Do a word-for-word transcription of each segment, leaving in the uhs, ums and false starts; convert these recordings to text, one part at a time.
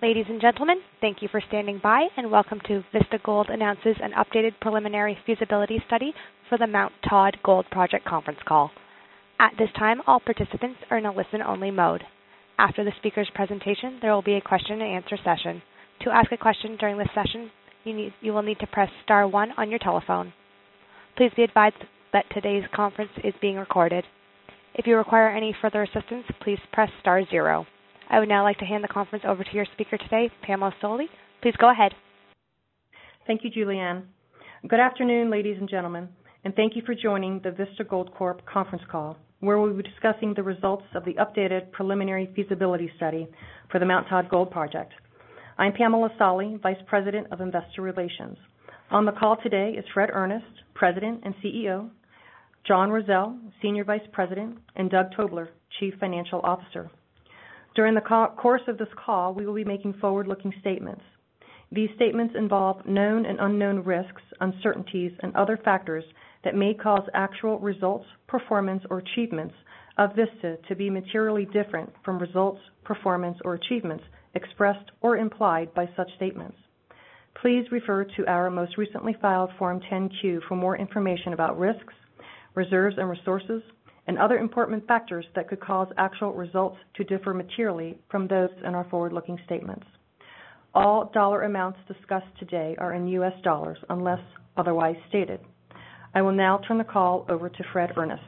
Ladies and gentlemen, thank you for standing by and welcome to Vista Gold announces an updated preliminary feasibility study for the Mount Todd Gold Project conference call. At this time, all participants are in a listen-only mode. After the speaker's presentation, there will be a question and answer session. To ask a question during this session, you, need, you will need to press star one on your telephone. Please be advised that today's conference is being recorded. If you require any further assistance, please press star zero. I would now like to hand the conference over to your speaker today, Pamela Solly. Please go ahead. Thank you, Julianne. Good afternoon, ladies and gentlemen, and thank you for joining the Vista Gold Corp conference call, where we'll be discussing the results of the updated preliminary feasibility study for the Mount Todd Gold Project. I'm Pamela Solly, Vice President of Investor Relations. On the call today is Fred Earnest, President and C E O, John Rosell, Senior Vice President, and Doug Tobler, Chief Financial Officer. During the co- course of this call, we will be making forward-looking statements. These statements involve known and unknown risks, uncertainties, and other factors that may cause actual results, performance, or achievements of Vista to be materially different from results, performance, or achievements expressed or implied by such statements. Please refer to our most recently filed Form ten Q for more information about risks, reserves and resources, and other important factors that could cause actual results to differ materially from those in our forward-looking statements. All dollar amounts discussed today are in U S dollars unless otherwise stated. I will now turn the call over to Fred Earnest.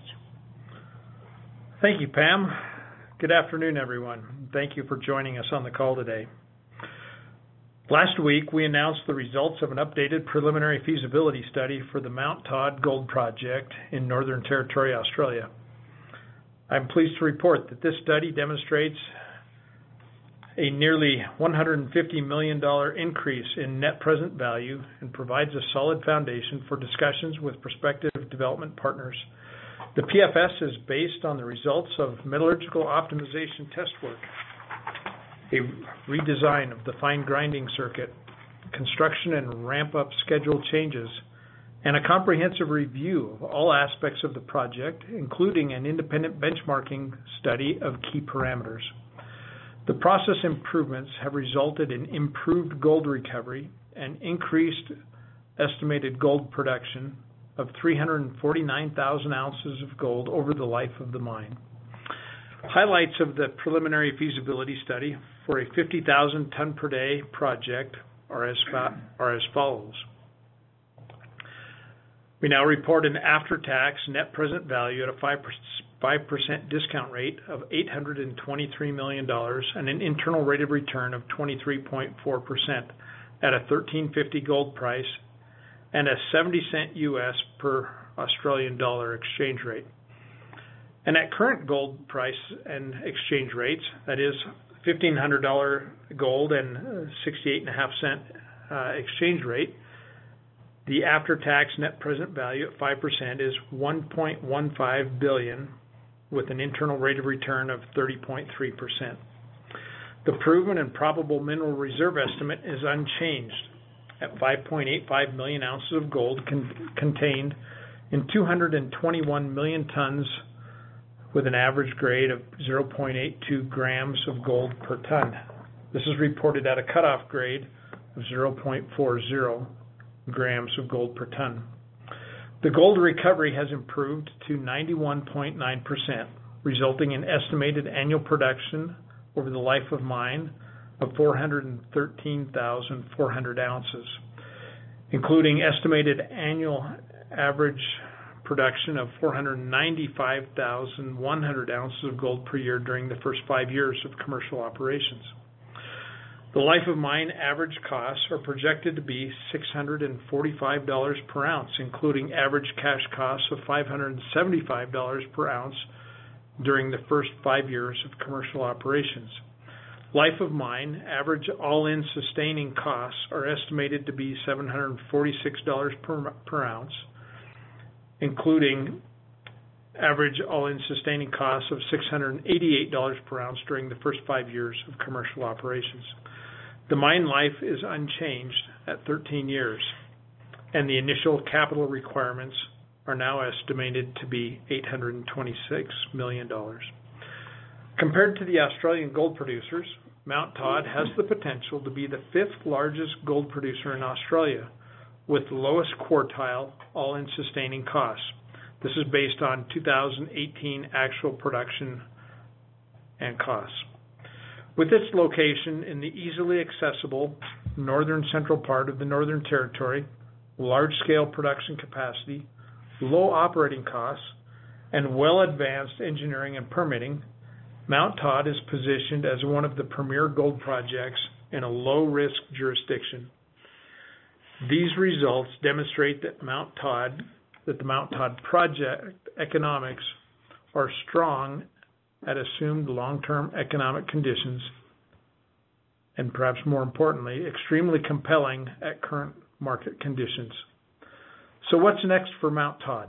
Thank you, Pam. Good afternoon, everyone. Thank you for joining us on the call today. Last week, we announced the results of an updated preliminary feasibility study for the Mount Todd Gold Project in Northern Territory, Australia. I'm pleased to report that this study demonstrates a nearly one hundred fifty million dollars increase in net present value and provides a solid foundation for discussions with prospective development partners. The P F S is based on the results of metallurgical optimization test work, a redesign of the fine grinding circuit, construction and ramp-up schedule changes, and a comprehensive review of all aspects of the project, including an independent benchmarking study of key parameters. The process improvements have resulted in improved gold recovery and increased estimated gold production of three hundred forty-nine thousand ounces of gold over the life of the mine. Highlights of the preliminary feasibility study for a fifty thousand ton per day project are as, fa- are as follows. We now report an after-tax net present value at a five percent discount rate of eight hundred twenty-three million dollars and an internal rate of return of twenty-three point four percent at a thirteen fifty gold price and a seventy cent U S per Australian dollar exchange rate. And at current gold price and exchange rates, that is fifteen hundred dollars gold and sixty-eight point five cent uh, exchange rate, the after-tax net present value at five percent is one point one five billion dollars with an internal rate of return of thirty point three percent. The proven and probable mineral reserve estimate is unchanged at five point eight five million ounces of gold con- contained in two hundred twenty-one million tons with an average grade of zero point eight two grams of gold per ton. This is reported at a cutoff grade of zero point four zero grams of gold per ton. The gold recovery has improved to ninety-one point nine percent, resulting in estimated annual production over the life of mine of four hundred thirteen thousand four hundred ounces, including estimated annual average production of four hundred ninety-five thousand one hundred ounces of gold per year during the first five years of commercial operations. The life of mine average costs are projected to be six hundred forty-five dollars per ounce, including average cash costs of five hundred seventy-five dollars per ounce during the first five years of commercial operations. Life of mine average all-in sustaining costs are estimated to be seven hundred forty-six dollars per, per ounce, including average all-in sustaining costs of six hundred eighty-eight dollars per ounce during the first five years of commercial operations. The mine life is unchanged at thirteen years, and the initial capital requirements are now estimated to be eight hundred twenty-six million dollars. Compared to the Australian gold producers, Mount Todd has the potential to be the fifth largest gold producer in Australia, with the lowest quartile all-in sustaining costs. This is based on two thousand eighteen actual production and costs. With its location in the easily accessible northern central part of the Northern Territory, large-scale production capacity, low operating costs, and well-advanced engineering and permitting, Mount Todd is positioned as one of the premier gold projects in a low-risk jurisdiction. These results demonstrate that Mount Todd, that the Mount Todd project economics are strong at assumed long-term economic conditions, and perhaps more importantly, extremely compelling at current market conditions. So what's next for Mount Todd?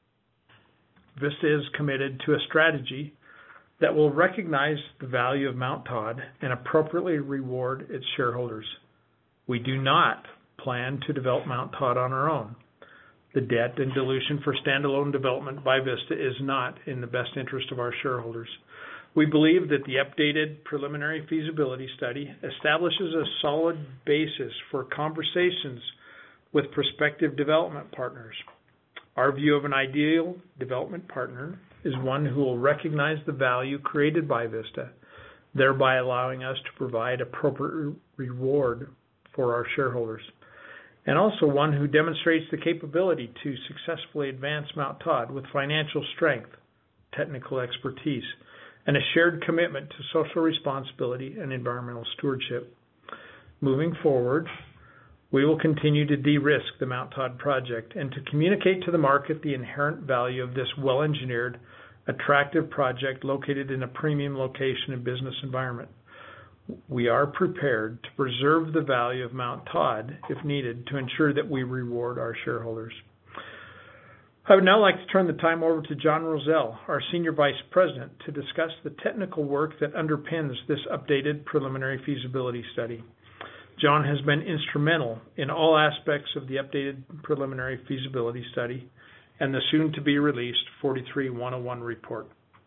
Vista is committed to a strategy that will recognize the value of Mount Todd and appropriately reward its shareholders. We do not plan to develop Mount Todd on our own. The debt and dilution for standalone development by Vista is not in the best interest of our shareholders. We believe that the updated preliminary feasibility study establishes a solid basis for conversations with prospective development partners. Our view of an ideal development partner is one who will recognize the value created by Vista, thereby allowing us to provide appropriate reward for our shareholders, and also one who demonstrates the capability to successfully advance Mount Todd with financial strength, technical expertise, and a shared commitment to social responsibility and environmental stewardship. Moving forward, we will continue to de-risk the Mount Todd project and to communicate to the market the inherent value of this well-engineered, attractive project located in a premium location and business environment. We are prepared to preserve the value of Mount Todd if needed to ensure that we reward our shareholders. I would now like to turn the time over to John Rosell, our Senior Vice President, to discuss the technical work that underpins this updated preliminary feasibility study. John has been instrumental in all aspects of the updated preliminary feasibility study and the soon-to-be-released forty-three one oh one report.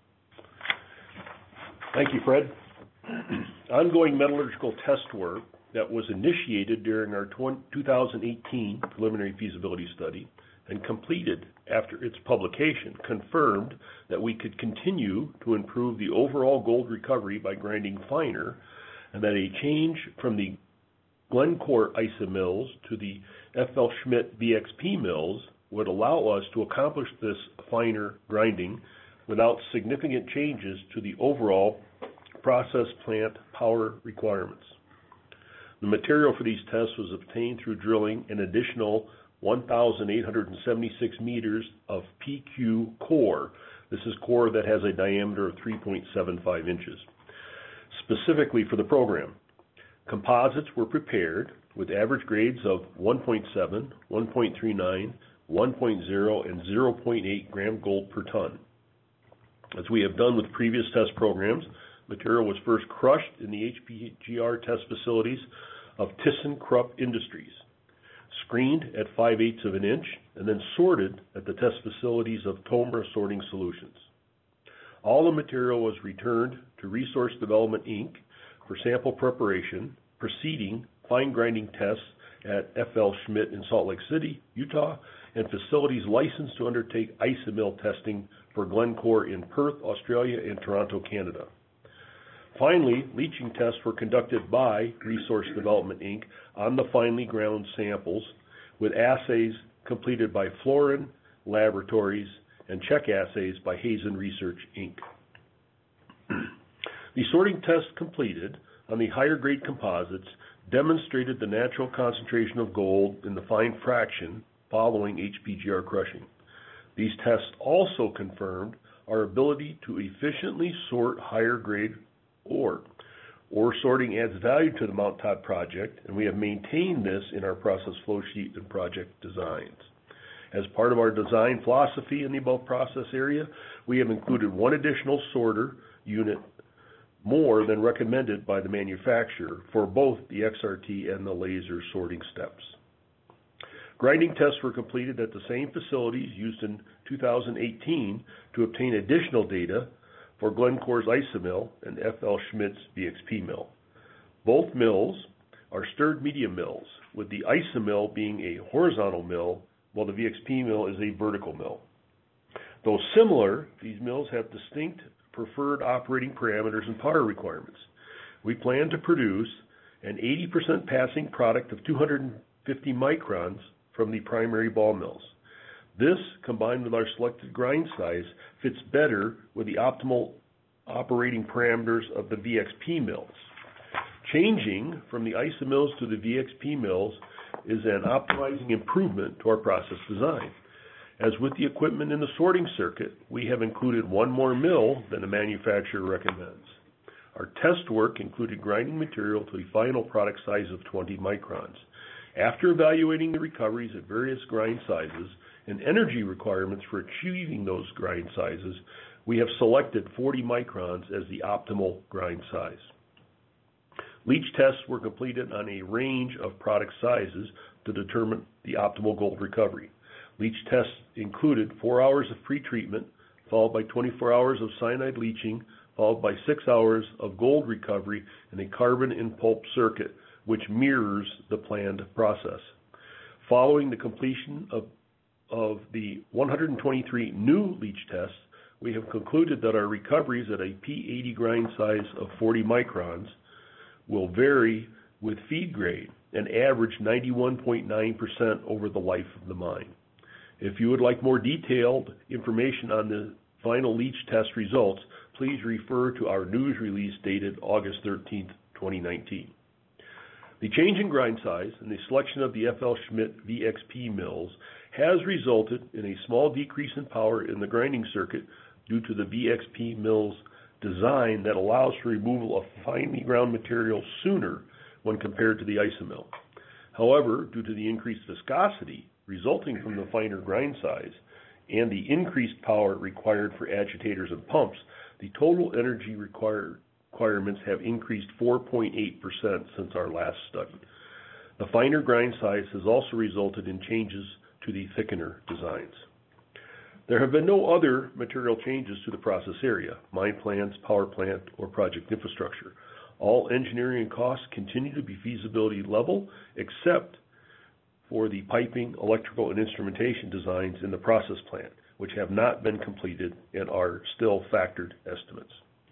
Thank you, Fred. Ongoing metallurgical test work that was initiated during our two thousand eighteen preliminary feasibility study and completed after its publication confirmed that we could continue to improve the overall gold recovery by grinding finer, and that a change from the Glencore IsaMills to the F L Schmidt B X P mills would allow us to accomplish this finer grinding without significant changes to the overall process plant power requirements. The material for these tests was obtained through drilling an additional one thousand eight hundred seventy-six meters of P Q core. This is core that has a diameter of three point seven five inches. Specifically for the program, composites were prepared with average grades of one point seven, one point three nine, one point zero, and zero point eight gram gold per ton. As we have done with previous test programs, material was first crushed in the H P G R test facilities of ThyssenKrupp Industries, screened at five eighths of an inch, and then sorted at the test facilities of Tomra Sorting Solutions. All the material was returned to Resource Development Incorporated for sample preparation, preceding fine grinding tests at F L Schmidt in Salt Lake City, Utah, and facilities licensed to undertake IsaMill testing for Glencore in Perth, Australia, and Toronto, Canada. Finally, leaching tests were conducted by Resource Development Incorporated on the finely ground samples, with assays completed by Florin Laboratories and check assays by Hazen Research, Incorporated. The sorting tests completed on the higher grade composites demonstrated the natural concentration of gold in the fine fraction following H P G R crushing. These tests also confirmed our ability to efficiently sort higher grade ore. Ore sorting adds value to the Mount Todd project, and we have maintained this in our process flow sheet and project designs. As part of our design philosophy in the above process area, we have included one additional sorter unit more than recommended by the manufacturer for both the X R T and the laser sorting steps. Grinding tests were completed at the same facilities used in two thousand eighteen to obtain additional data for Glencore's IsaMill and F L Schmidt's B X P mill. Both mills are stirred media mills, with the ISOMIL being a horizontal mill, while the V X P mill is a vertical mill. Though similar, these mills have distinct preferred operating parameters and power requirements. We plan to produce an eighty percent passing product of two hundred fifty microns from the primary ball mills. This, combined with our selected grind size, fits better with the optimal operating parameters of the V X P mills. Changing from the ISOMILs to the V X P mills is an optimizing improvement to our process design. As with the equipment in the sorting circuit, we have included one more mill than the manufacturer recommends. Our test work included grinding material to a final product size of twenty microns. After evaluating the recoveries at various grind sizes and energy requirements for achieving those grind sizes, we have selected forty microns as the optimal grind size. Leach tests were completed on a range of product sizes to determine the optimal gold recovery. Leach tests included four hours of pretreatment, followed by twenty-four hours of cyanide leaching, followed by six hours of gold recovery in a carbon in pulp circuit, which mirrors the planned process. Following the completion of, of the one hundred twenty-three new leach tests, we have concluded that our recoveries at a P eighty grind size of forty microns will vary with feed grade and average ninety-one point nine percent over the life of the mine. If you would like more detailed information on the final leach test results, please refer to our news release dated August thirteenth, twenty nineteen. The change in grind size and the selection of the F L Schmidt V X P mills has resulted in a small decrease in power in the grinding circuit due to the V X P mill's design that allows for removal of finely ground material sooner when compared to the ISOMIL. However, due to the increased viscosity resulting from the finer grind size and the increased power required for agitators and pumps, the total energy required requirements have increased four point eight percent since our last study. The finer grind size has also resulted in changes to the thickener designs. There have been no other material changes to the process area, mine plans, power plant, or project infrastructure. All engineering costs continue to be feasibility level, except for the piping, electrical, and instrumentation designs in the process plant, which have not been completed and are still factored estimates.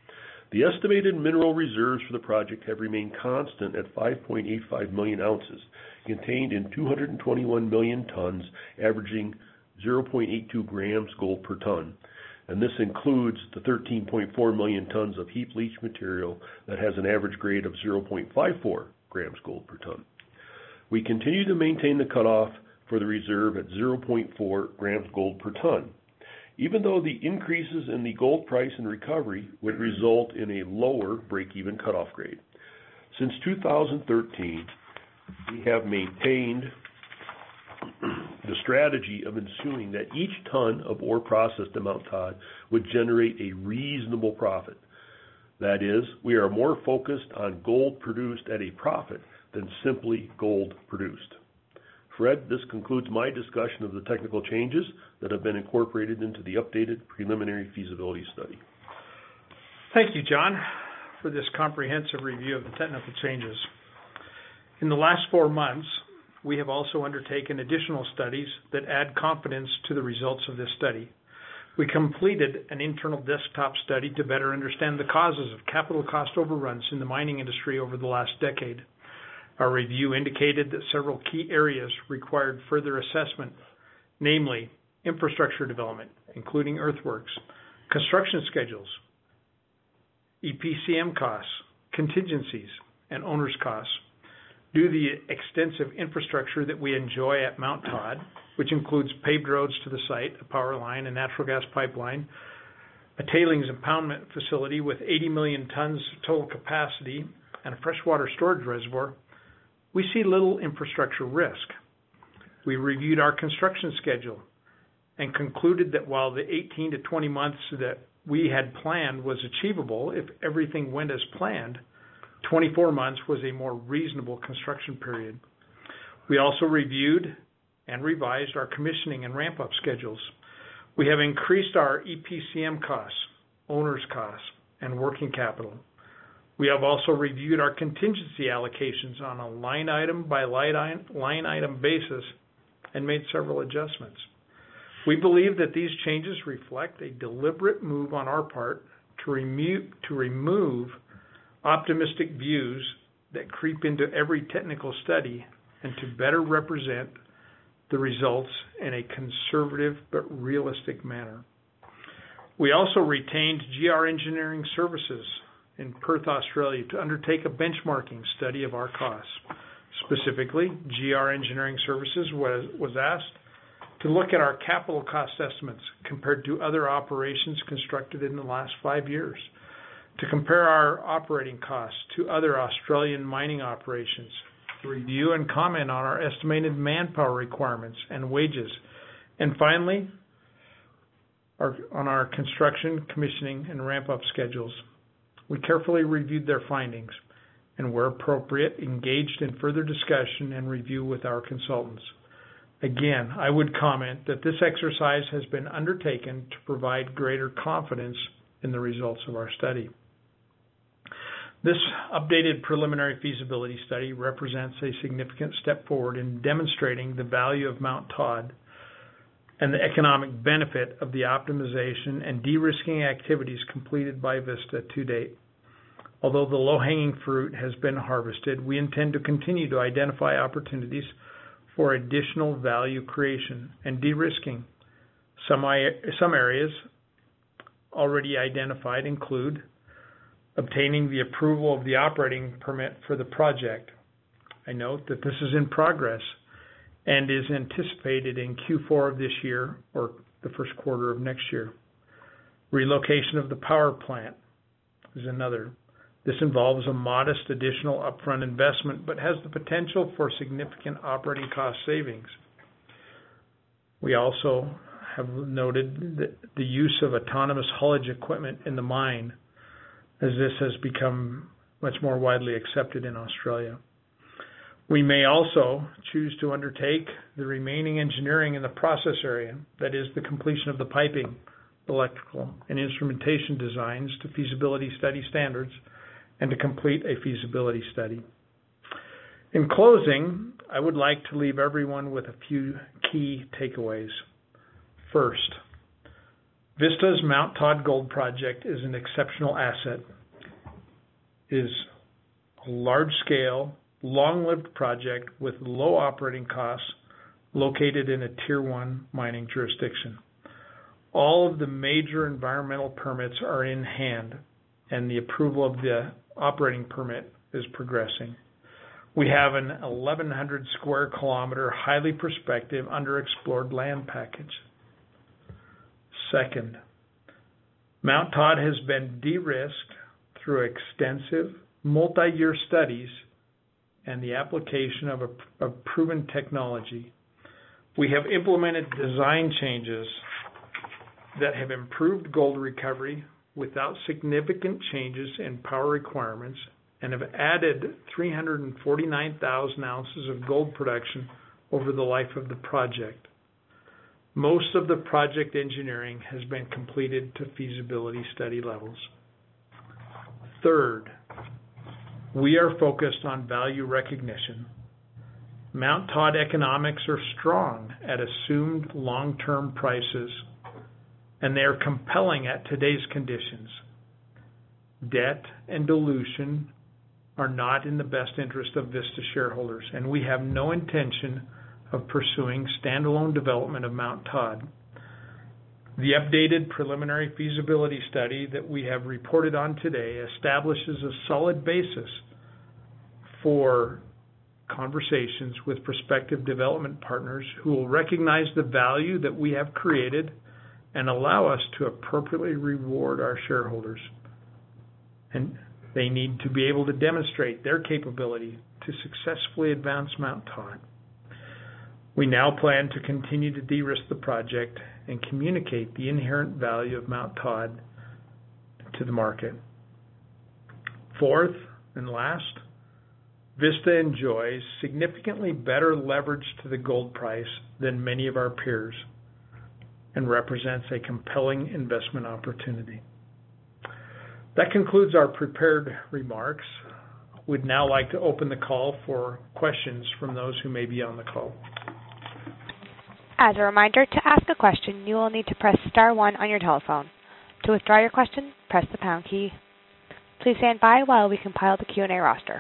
The estimated mineral reserves for the project have remained constant at five point eight five million ounces, contained in two hundred twenty-one million tons, averaging zero point eight two grams gold per ton, and this includes the thirteen point four million tons of heap leach material that has an average grade of zero point five four grams gold per ton. We continue to maintain the cutoff for the reserve at zero point four grams gold per ton, even though the increases in the gold price and recovery would result in a lower break-even cutoff grade. Since two thousand thirteen, we have maintained the strategy of ensuring that each ton of ore processed at Mount Todd would generate a reasonable profit. That is, we are more focused on gold produced at a profit than simply gold produced. Fred, this concludes my discussion of the technical changes that have been incorporated into the updated preliminary feasibility study. Thank you, John, for this comprehensive review of the technical changes. In the last four months, we have also undertaken additional studies that add confidence to the results of this study. We completed an internal desktop study to better understand the causes of capital cost overruns in the mining industry over the last decade. Our review indicated that several key areas required further assessment, namely infrastructure development, including earthworks, construction schedules, E P C M costs, contingencies, and owner's costs. Due to the extensive infrastructure that we enjoy at Mount Todd, which includes paved roads to the site, a power line, a natural gas pipeline, a tailings impoundment facility with eighty million tons total capacity, and a freshwater storage reservoir, we see little infrastructure risk. We reviewed our construction schedule and concluded that while the eighteen to twenty months that we had planned was achievable if everything went as planned, twenty-four months was a more reasonable construction period. We also reviewed and revised our commissioning and ramp-up schedules. We have increased our E P C M costs, owner's costs, and working capital. We have also reviewed our contingency allocations on a line item by line item basis and made several adjustments. We believe that these changes reflect a deliberate move on our part to remove, to remove optimistic views that creep into every technical study and to better represent the results in a conservative but realistic manner. We also retained G R Engineering Services in Perth, Australia to undertake a benchmarking study of our costs. Specifically, G R Engineering Services was, was asked to look at our capital cost estimates compared to other operations constructed in the last five years, to compare our operating costs to other Australian mining operations, to review and comment on our estimated manpower requirements and wages, and finally, our, on our construction, commissioning, and ramp-up schedules. We carefully reviewed their findings and, where appropriate, engaged in further discussion and review with our consultants. Again, I would comment that this exercise has been undertaken to provide greater confidence in the results of our study. This updated preliminary feasibility study represents a significant step forward in demonstrating the value of Mount Todd and the economic benefit of the optimization and de-risking activities completed by Vista to date. Although the low-hanging fruit has been harvested, we intend to continue to identify opportunities for additional value creation and de-risking. Some, some areas already identified include obtaining the approval of the operating permit for the project. I note that this is in progress and is anticipated in Q four of this year or the first quarter of next year. Relocation of the power plant is another. This involves a modest additional upfront investment, but has the potential for significant operating cost savings. We also have noted that the use of autonomous haulage equipment in the mine, as this has become much more widely accepted in Australia. We may also choose to undertake the remaining engineering in the process area, that is, the completion of the piping, electrical, and instrumentation designs to feasibility study standards, and to complete a feasibility study. In closing, I would like to leave everyone with a few key takeaways. First, Vista's Mount Todd Gold Project is an exceptional asset. It is a large-scale, long-lived project with low operating costs located in a Tier one mining jurisdiction. All of the major environmental permits are in hand, and the approval of the operating permit is progressing. We have an eleven hundred square kilometer, highly prospective, underexplored land package. Second, Mount Todd has been de-risked through extensive multi-year studies and the application of a of proven technology. We have implemented design changes that have improved gold recovery without significant changes in power requirements and have added three hundred forty-nine thousand ounces of gold production over the life of the project. Most of the project engineering has been completed to feasibility study levels. Third, we are focused on value recognition. Mount Todd economics are strong at assumed long-term prices, and they are compelling at today's conditions. Debt and dilution are not in the best interest of Vista shareholders, and we have no intention of pursuing standalone development of Mount Todd. The updated preliminary feasibility study that we have reported on today establishes a solid basis for conversations with prospective development partners who will recognize the value that we have created and allow us to appropriately reward our shareholders. And they need to be able to demonstrate their capability to successfully advance Mount Todd. We now plan to continue to de-risk the project and communicate the inherent value of Mount Todd to the market. Fourth and last, Vista enjoys significantly better leverage to the gold price than many of our peers and represents a compelling investment opportunity. That concludes our prepared remarks. We'd now like to open the call for questions from those who may be on the call. As a reminder, to ask a question, you will need to press star one on your telephone. To withdraw your question, press the pound key. Please stand by while we compile the Q and A roster.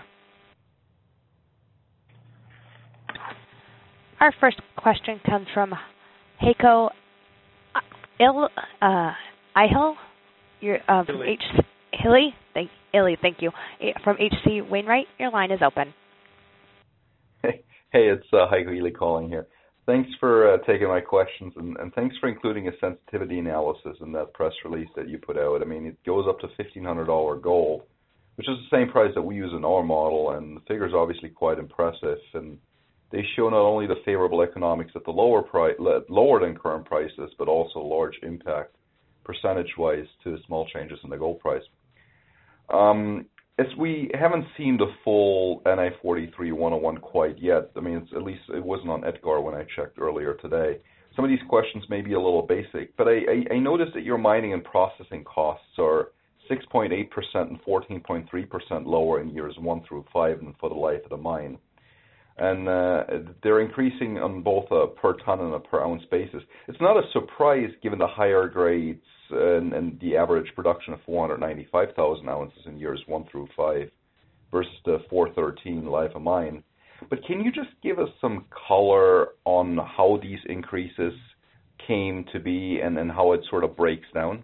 Our first question comes from Heiko Il, uh, Ihel, You're, uh, from H. Hilly, thank, Illy, thank you. From H C Wainwright, your line is open. Hey, hey it's uh, Heiko Ely calling here. Thanks for uh, taking my questions, and, and thanks for including a sensitivity analysis in that press release that you put out. I mean, it goes up to fifteen hundred dollars gold, which is the same price that we use in our model, and the figure is obviously quite impressive. And they show not only the favorable economics at the lower price, lower than current prices, but also large impact percentage-wise to small changes in the gold price. Um, as we haven't seen the full N I forty-three one oh one quite yet, I mean, it's, at least it wasn't on EDGAR when I checked earlier today. Some of these questions may be a little basic, but I, I, I noticed that your mining and processing costs are six point eight percent and fourteen point three percent lower in years one through five than for the life of the mine. And uh, they're increasing on both a per ton and a per ounce basis. It's not a surprise given the higher grades and, and the average production of four hundred ninety-five thousand ounces in years one through five versus the four thirteen life of mine. But can you just give us some color on how these increases came to be and, and how it sort of breaks down?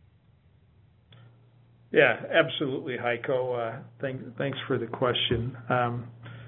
Yeah, absolutely, Heiko. Uh, thank, thanks for the question. Um,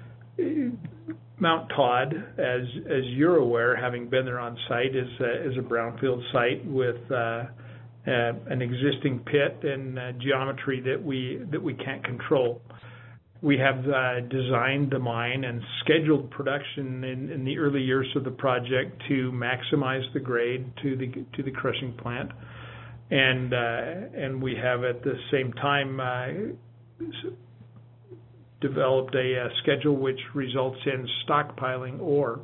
Mount Todd, as as you're aware, having been there on site, is a, is a brownfield site with uh, uh, an existing pit and uh, geometry that we that we can't control. We have uh, designed the mine and scheduled production in, in the early years of the project to maximize the grade to the to the crushing plant, and uh, and we have at the same time Uh, developed a, a schedule which results in stockpiling ore.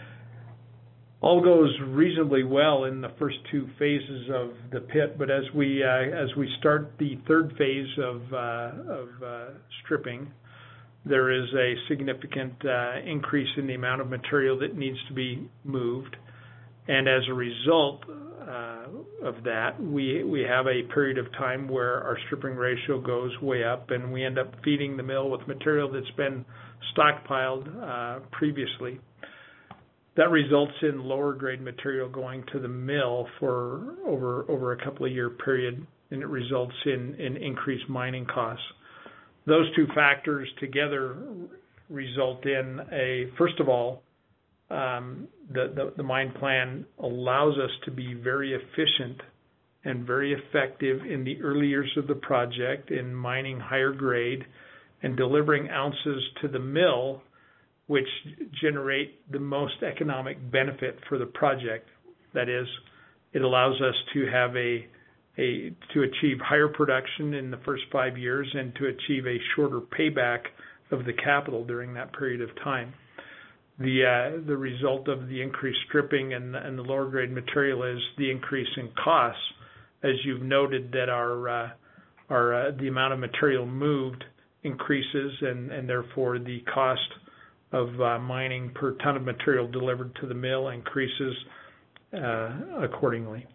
All goes reasonably well in the first two phases of the pit, but as we uh, as we start the third phase of uh, of uh, stripping, there is a significant uh, increase in the amount of material that needs to be moved, and as a result uh, of that, we we have a period of time where our stripping ratio goes way up, and we end up feeding the mill with material that's been stockpiled uh, previously. That results in lower grade material going to the mill for over over a couple of year period, and it results in, in increased mining costs. Those two factors together result in a, first of all, Um, the, the, the mine plan allows us to be very efficient and very effective in the early years of the project in mining higher grade and delivering ounces to the mill, which generate the most economic benefit for the project. That is, it allows us to have a, a to achieve higher production in the first five years and to achieve a shorter payback of the capital during that period of time. The uh, the result of the increased stripping and, and the lower grade material is the increase in costs, as you've noted that our uh, our uh, the amount of material moved increases, and, and therefore the cost of uh, mining per ton of material delivered to the mill increases uh, accordingly.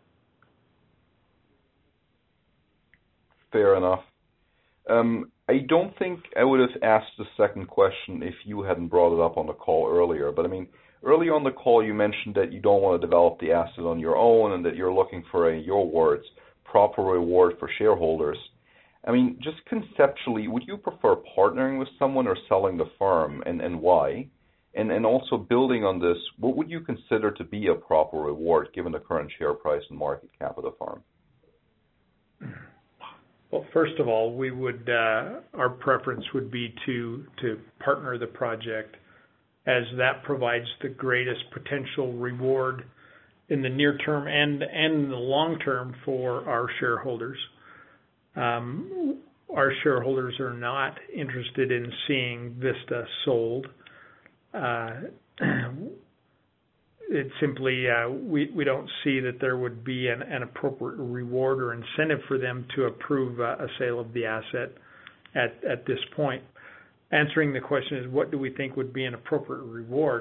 Fair enough. Um, I don't think I would have asked the second question if you hadn't brought it up on the call earlier. But I mean, earlier on the call you mentioned that you don't want to develop the asset on your own and that you're looking for, a, your words, proper reward for shareholders. I mean, just conceptually, would you prefer partnering with someone or selling the firm, and, and why? And, and also building on this, what would you consider to be a proper reward given the current share price and market cap of the firm? Well, first of all, we would uh, our preference would be to to partner the project, as that provides the greatest potential reward in the near term and and in the long term for our shareholders. Um, our shareholders are not interested in seeing Vista sold. Uh, it simply uh, we we don't see that there would be an, an appropriate reward or incentive for them to approve uh, a sale of the asset at at this point. Answering the question is, what do we think would be an appropriate reward?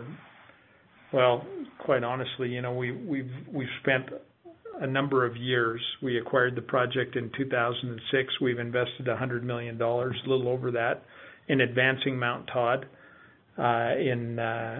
Well, quite honestly, you know, we we've we've spent a number of years. We acquired the project in two thousand six. We've invested one hundred million dollars, a little over that, in advancing Mount Todd uh, in, uh,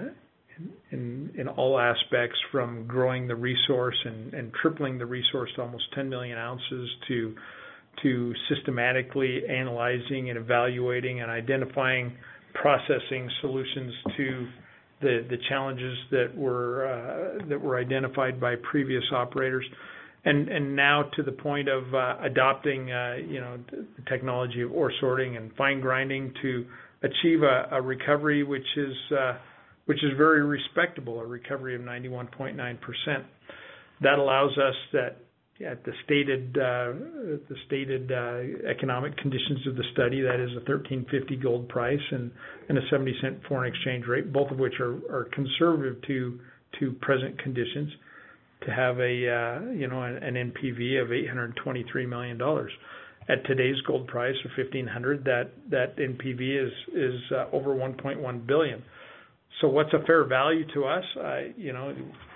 in in all aspects, from growing the resource and, and tripling the resource to almost ten million ounces to to systematically analyzing and evaluating and identifying processing solutions to the the challenges that were uh, that were identified by previous operators, and and now to the point of uh, adopting uh, you know the technology of ore sorting and fine grinding to achieve a, a recovery which is uh, which is very respectable, a recovery of ninety-one point nine percent. That allows us that at the stated uh, the stated uh, economic conditions of the study, that is a thirteen fifty gold price and, and a seventy cent foreign exchange rate, both of which are, are conservative to to present conditions, to have a uh, you know an N P V of eight hundred twenty-three million dollars. At today's gold price of fifteen hundred, that that N P V is is uh, over one point one billion. So what's a fair value to us? I, you know.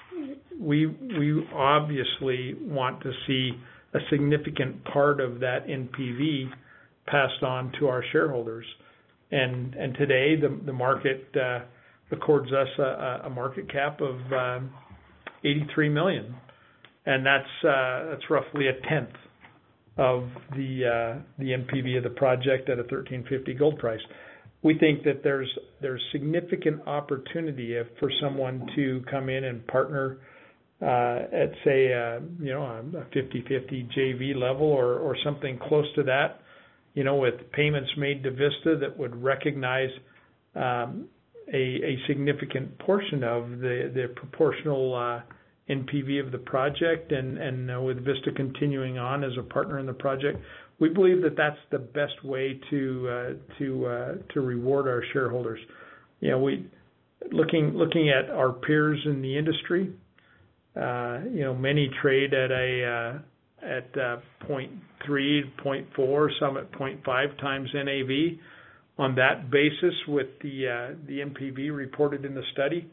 We we obviously want to see a significant part of that N P V passed on to our shareholders, and and today the the market uh, accords us a, a market cap of um, eighty-three million, and that's uh, that's roughly a tenth of the uh, the N P V of the project at a thirteen fifty gold price. We think that there's there's significant opportunity if, for someone to come in and partner uh, at, say, uh, you know, a fifty fifty J V level or, or something close to that, you know, with payments made to Vista that would recognize um, a, a significant portion of the, the proportional uh, N P V of the project, and, and uh, with Vista continuing on as a partner in the project. We believe that that's the best way to uh, to uh, to reward our shareholders. You know, we looking looking at our peers in the industry. Uh, you know, many trade at a uh, at uh, zero point three, zero point four, some at zero point five times N A V. On that basis, with the uh, the N P V reported in the study,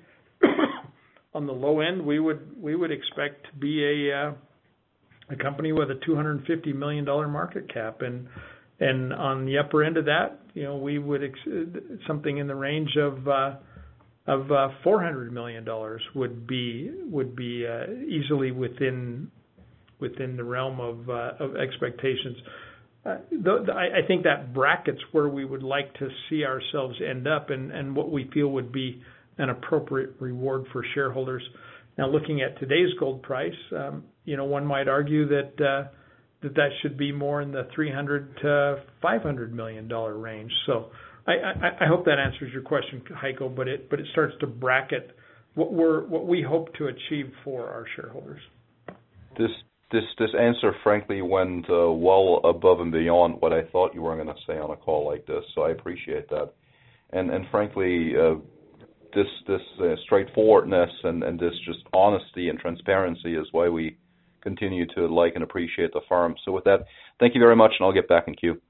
on the low end, we would we would expect to be a uh, a company with a two hundred fifty million dollars market cap, and and on the upper end of that, you know, we would ex- something in the range of uh, of uh, four hundred million dollars would be would be uh, easily within within the realm of uh, of expectations. Uh, the, the, I, I think that brackets where we would like to see ourselves end up, and, and what we feel would be an appropriate reward for shareholders. Now, looking at today's gold price, um, you know, one might argue that uh, that that should be more in the three hundred to five hundred million dollar range. So, I, I, I hope that answers your question, Heiko. But it but it starts to bracket what we're what we hope to achieve for our shareholders. This this this answer, frankly, went uh, well above and beyond what I thought you were going to say on a call like this. So I appreciate that, and and frankly. Uh, This this uh, straightforwardness and, and this just honesty and transparency is why we continue to like and appreciate the firm. So with that, thank you very much, and I'll get back in queue.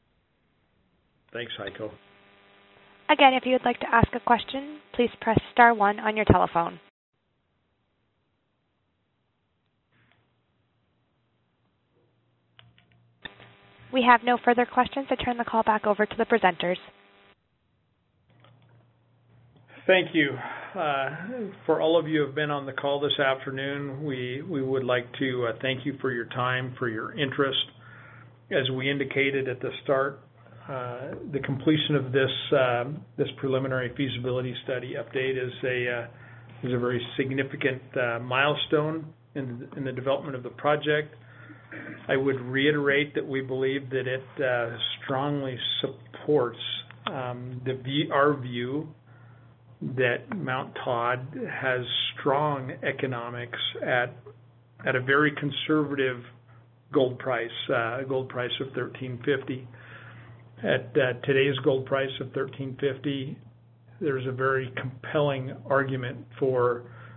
Thanks, Heiko. Again, if you would like to ask a question, please press star one on your telephone. We have no further questions. I turn the call back over to the presenters. Thank you. Uh, for all of you who have been on the call this afternoon, we, we would like to uh, thank you for your time, for your interest. As we indicated at the start, uh, the completion of this uh, this preliminary feasibility study update is a uh, is a very significant uh, milestone in, in the development of the project. I would reiterate that we believe that it uh, strongly supports um, the view, our view that Mount Todd has strong economics at at a very conservative gold price, uh, gold price of thirteen fifty. At uh, today's gold price of thirteen fifty, there's a very compelling argument for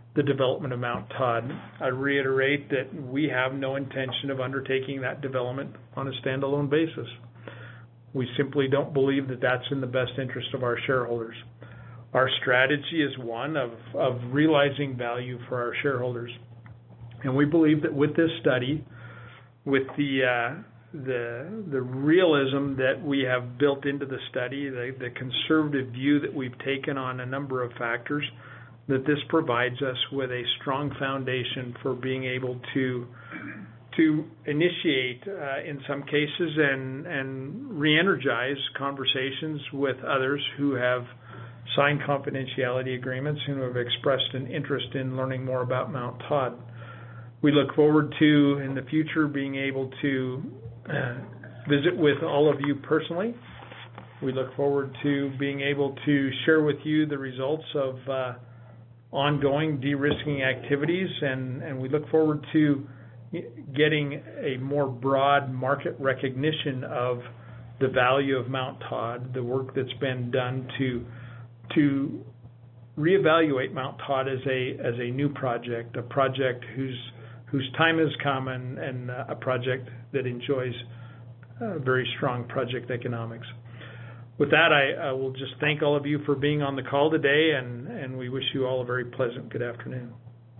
the development of Mount Todd. I reiterate that we have no intention of undertaking that development on a standalone basis. We simply don't believe that that's in the best interest of our shareholders. Our strategy is one of, of realizing value for our shareholders. And we believe that with this study, with the uh, the the realism that we have built into the study, the, the conservative view that we've taken on a number of factors, that this provides us with a strong foundation for being able to to initiate, uh, in some cases, and and re-energize conversations with others who have signed confidentiality agreements and who have expressed an interest in learning more about Mount Todd. We look forward to, in the future, being able to uh, visit with all of you personally. We look forward to being able to share with you the results of uh, ongoing de-risking activities, and, and we look forward to getting a more broad market recognition of the value of Mount Todd, the work that's been done to to reevaluate Mount Todd as a as a new project, a project whose whose time has come, and, and uh, a project that enjoys uh, very strong project economics. With that, I, I will just thank all of you for being on the call today, and, and we wish you all a very pleasant good afternoon.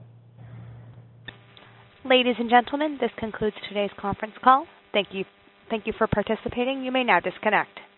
Ladies and gentlemen, this concludes today's conference call. Thank you, thank you for participating. You may now disconnect.